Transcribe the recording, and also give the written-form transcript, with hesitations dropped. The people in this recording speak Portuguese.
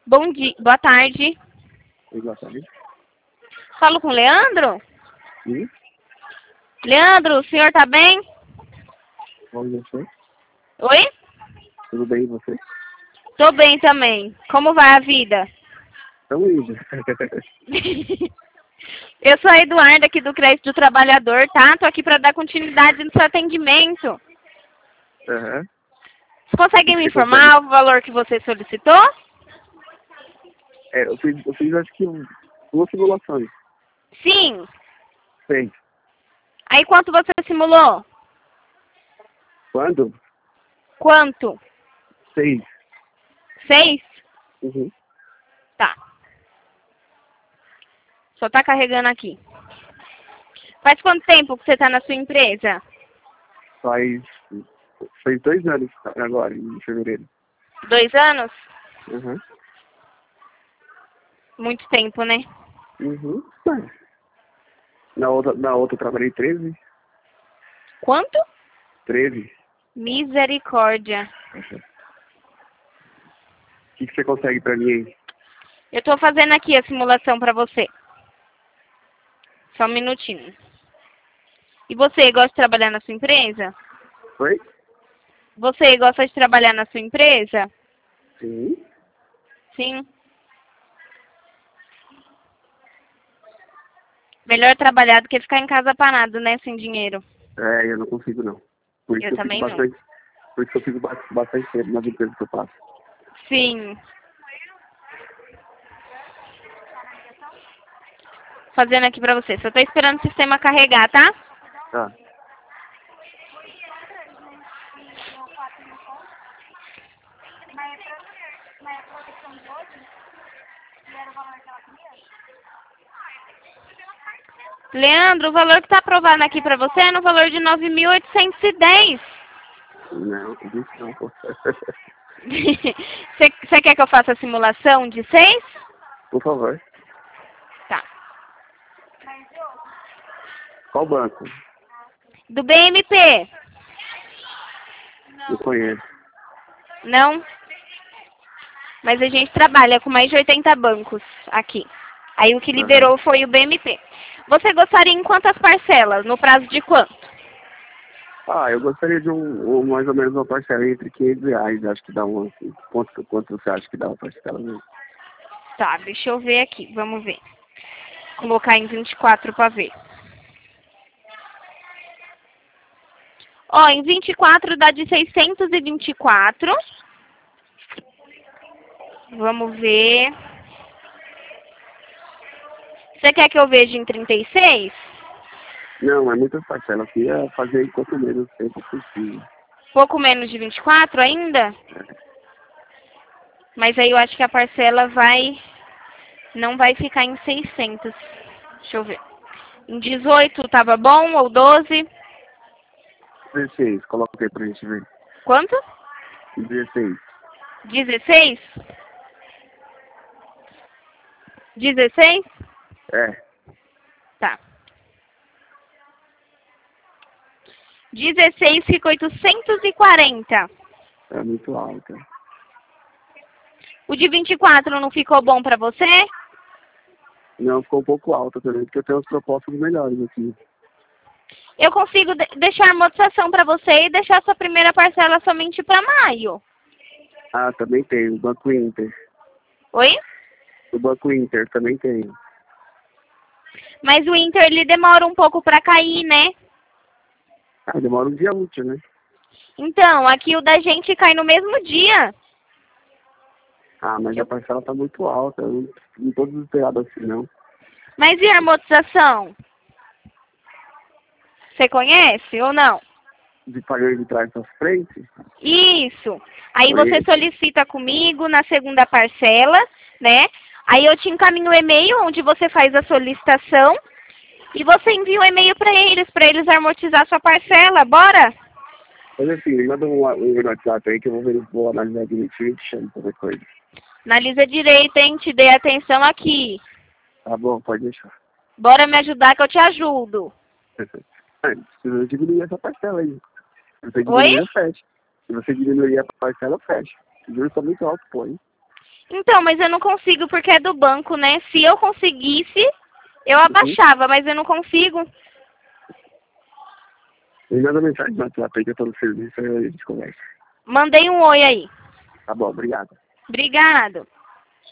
Bom dia, boa tarde. Boa tarde. Falo com o Leandro? Sim. Leandro, o senhor tá bem? Bom dia, você? Oi? Tudo bem e você? Tô bem também. Como vai a vida? Estamos indo. Eu sou a Eduarda aqui do Crédito do Trabalhador, tá? Tô aqui pra dar continuidade no seu atendimento. Aham. Você consegue me Você informar o valor que você solicitou? Eu fiz acho que duas simulações. Sim. Seis. Aí quanto você simulou? Quando? Quanto? 6. 6? Uhum. Tá. Só tá carregando aqui. Faz quanto tempo que você tá na sua empresa? Faz 2 anos agora, em fevereiro. 2 anos? Uhum. Muito tempo, né? Uhum. Na outra eu trabalhei 13. Quanto? 13. Misericórdia. Uhum. O que você consegue pra mim aí? Eu tô fazendo aqui a simulação pra você. Só um minutinho. E você gosta de trabalhar na sua empresa? Oi? Você gosta de trabalhar na sua empresa? Sim. Sim. Melhor trabalhar do que ficar em casa parado, né? Sem dinheiro. Eu não consigo não. Por isso Eu que eu fico também não. bastante. Por isso que eu fico bastante tempo nas empresas que eu passo. Sim. Fazendo aqui pra você. Só tô esperando o sistema carregar, tá? Tá. Leandro, o valor que tá aprovado aqui pra você é no valor de 9.810. Não, tudo isso não, pô. Você quer que eu faça a simulação de 6? Por favor. Tá. Qual banco? Do BMP? Não conheço. Não? Mas a gente trabalha com mais de 80 bancos aqui. Aí o que Aham. liberou foi o BMP. Você gostaria em quantas parcelas? No prazo de quanto? Eu gostaria de mais ou menos uma parcela entre R$ 500. Acho que dá uma. Assim. Quanto você acha que dá uma parcela mesmo? Tá, deixa eu ver aqui. Vamos ver. Colocar em 24 para ver. Ó, em 24 dá de 624. Vamos ver. Você quer que eu veja em 36? Não, é muitas parcelas. Eu ia fazer em quanto menos tempo possível. Pouco menos de 24 ainda? Mas aí eu acho que a parcela não vai ficar em 600. Deixa eu ver. Em 18 tava bom ou 12? 16, coloca aí pra gente ver. Quanto? 16. 16? 16? É. Tá. 16 fica 840. É muito alta. O de 24 não ficou bom pra você? Não, ficou um pouco alta também, porque eu tenho as propostas melhores aqui. Eu consigo deixar a amortização pra você e deixar sua primeira parcela somente pra maio. Também tem. O Banco Inter. Oi? O Banco Inter também tem. Mas o Inter ele demora um pouco pra cair, né? Demora um dia útil, né? Então, aqui o da gente cai no mesmo dia. Mas a parcela tá muito alta. Eu não tô desesperado assim, não. Mas e a amortização? Você conhece ou não? De pagar de trás pra frente? Isso. Aí você Conheço. solicita comigo na segunda parcela, né? Aí eu te encaminho o e-mail onde você faz a solicitação e você envia o e-mail para eles amortizar sua parcela. Bora? Mas assim, me manda um WhatsApp aí que eu vou analisar direitinho e te chamo qualquer coisa. Analisa direito, hein? Te dei atenção aqui. Tá bom, pode deixar. Bora me ajudar que eu te ajudo. Precisa diminuir essa parcela aí. Se você Oi? diminuir, eu fecho. Se você diminuir a parcela, eu fecho. O juros tá muito alto, pô, hein? Então, mas eu não consigo porque é do banco, né? Se eu conseguisse, eu abaixava, mas eu não consigo. Me manda mensagem no WhatsApp aí que eu tô no serviço, aí a gente conversa. Mandei um oi aí. Tá bom, obrigado. Obrigado.